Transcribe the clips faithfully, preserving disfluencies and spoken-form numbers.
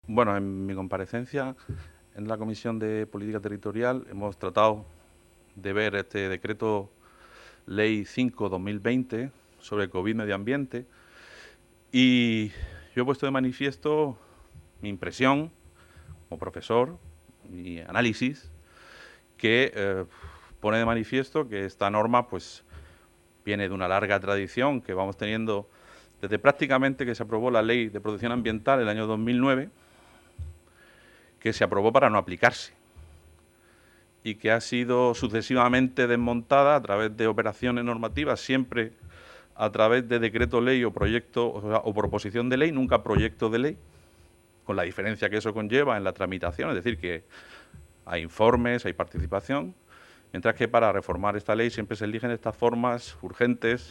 Bueno, en mi comparecencia en la Comisión de Política Territorial hemos tratado de ver este decreto Ley cinco barra dos mil veinte sobre COVID Medio Ambiente y yo he puesto de manifiesto mi impresión como profesor, mi análisis, que eh, pone de manifiesto que esta norma pues viene de una larga tradición que vamos teniendo desde prácticamente que se aprobó la Ley de Protección Ambiental en el año dos mil nueve, que se aprobó para no aplicarse y que ha sido sucesivamente desmontada a través de operaciones normativas, siempre a través de decreto ley o proyecto o, sea, o proposición de ley, nunca proyecto de ley, con la diferencia que eso conlleva en la tramitación, es decir, que hay informes, hay participación, mientras que para reformar esta ley siempre se eligen estas formas urgentes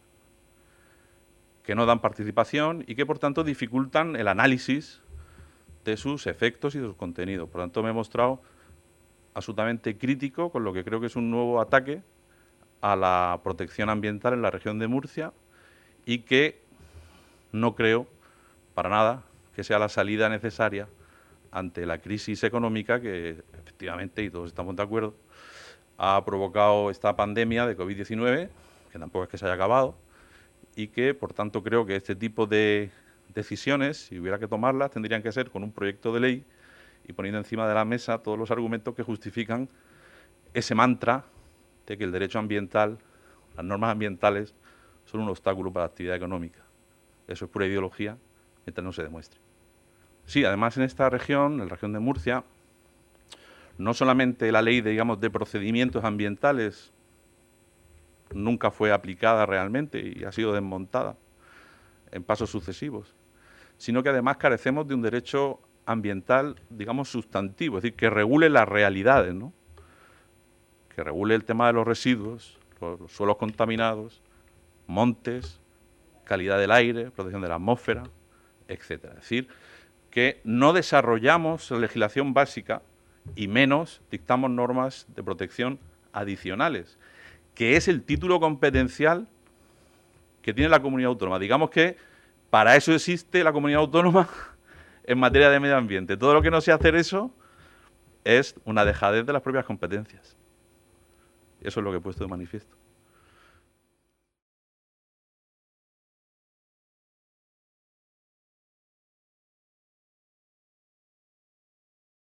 que no dan participación y que, por tanto, dificultan el análisis de sus efectos y de sus contenidos. Por tanto, me he mostrado absolutamente crítico con lo que creo que es un nuevo ataque a la protección ambiental en la región de Murcia y que no creo para nada que sea la salida necesaria ante la crisis económica que efectivamente, y todos estamos de acuerdo, ha provocado esta pandemia de COVID diecinueve, que tampoco es que se haya acabado, y que, por tanto, creo que este tipo de decisiones, si hubiera que tomarlas, tendrían que ser con un proyecto de ley y poniendo encima de la mesa todos los argumentos que justifican ese mantra de que el derecho ambiental, las normas ambientales, son un obstáculo para la actividad económica. Eso es pura ideología, mientras no se demuestre. Sí, además en esta región, en la región de Murcia, no solamente la ley de, digamos, de procedimientos ambientales nunca fue aplicada realmente y ha sido desmontada en pasos sucesivos, sino que además carecemos de un derecho ambiental, digamos, sustantivo, es decir, que regule las realidades, ¿no? Que regule el tema de los residuos, los, los suelos contaminados, montes, calidad del aire, protección de la atmósfera, etcétera. Es decir, que no desarrollamos la legislación básica y menos dictamos normas de protección adicionales, que es el título competencial que tiene la comunidad autónoma. Digamos que para eso existe la comunidad autónoma en materia de medio ambiente. Todo lo que no sea hacer eso es una dejadez de las propias competencias. Eso es lo que he puesto de manifiesto.